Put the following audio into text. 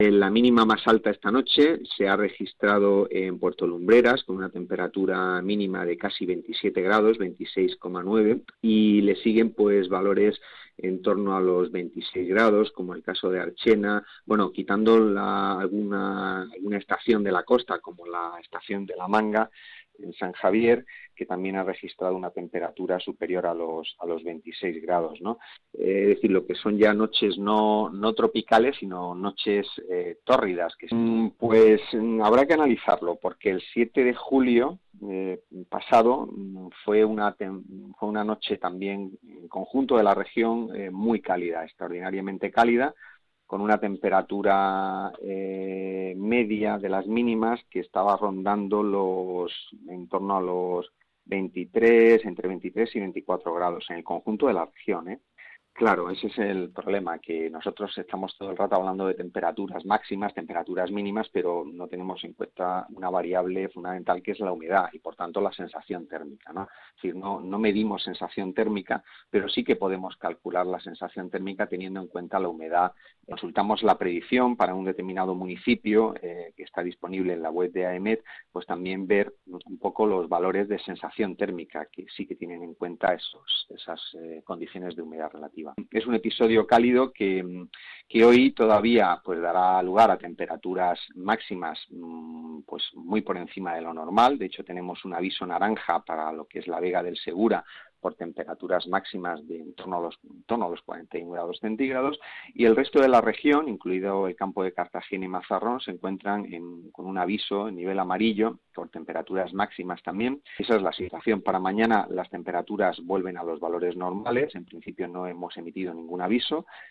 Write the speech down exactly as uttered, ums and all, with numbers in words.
La mínima más alta esta noche se ha registrado en Puerto Lumbreras con una temperatura mínima de casi veintisiete grados, veintiséis coma nueve, y le siguen pues valores en torno a los veintiséis grados, como el caso de Archena, bueno, quitando la, alguna, alguna estación de la costa, como la estación de La Manga, en San Javier, que también ha registrado una temperatura superior a los a los veintiséis grados, ¿no? Eh, es decir, lo que son ya noches no no tropicales, sino noches eh, tórridas. Que mm, pues mm, habrá que analizarlo, porque el siete de julio eh, pasado mm, fue una fue una noche también en conjunto de la región eh, muy cálida, extraordinariamente cálida, con una temperatura eh, media de las mínimas que estaba rondando los en torno a los veintitrés, entre veintitrés y veinticuatro grados en el conjunto de la región, ¿eh? Claro, ese es el problema, que nosotros estamos todo el rato hablando de temperaturas máximas, temperaturas mínimas, pero no tenemos en cuenta una variable fundamental que es la humedad y, por tanto, la sensación térmica, ¿no? Es decir, no, no medimos sensación térmica, pero sí que podemos calcular la sensación térmica teniendo en cuenta la humedad. Consultamos la predicción para un determinado municipio eh, que está disponible en la web de AEMET, pues también ver un poco los valores de sensación térmica, que sí que tienen en cuenta esos, esas eh, condiciones de humedad relativa. Es un episodio cálido que, que hoy todavía pues dará lugar a temperaturas máximas pues muy por encima de lo normal. De hecho, tenemos un aviso naranja para lo que es la Vega del Segura por temperaturas máximas de en torno a los, en torno a los cuarenta y uno grados centígrados, y el resto de la región, incluido el campo de Cartagena y Mazarrón, se encuentran en, con un aviso en nivel amarillo por temperaturas máximas también. Esa es la situación. Para mañana las temperaturas vuelven a los valores normales, en principio no hemos emitido ningún aviso,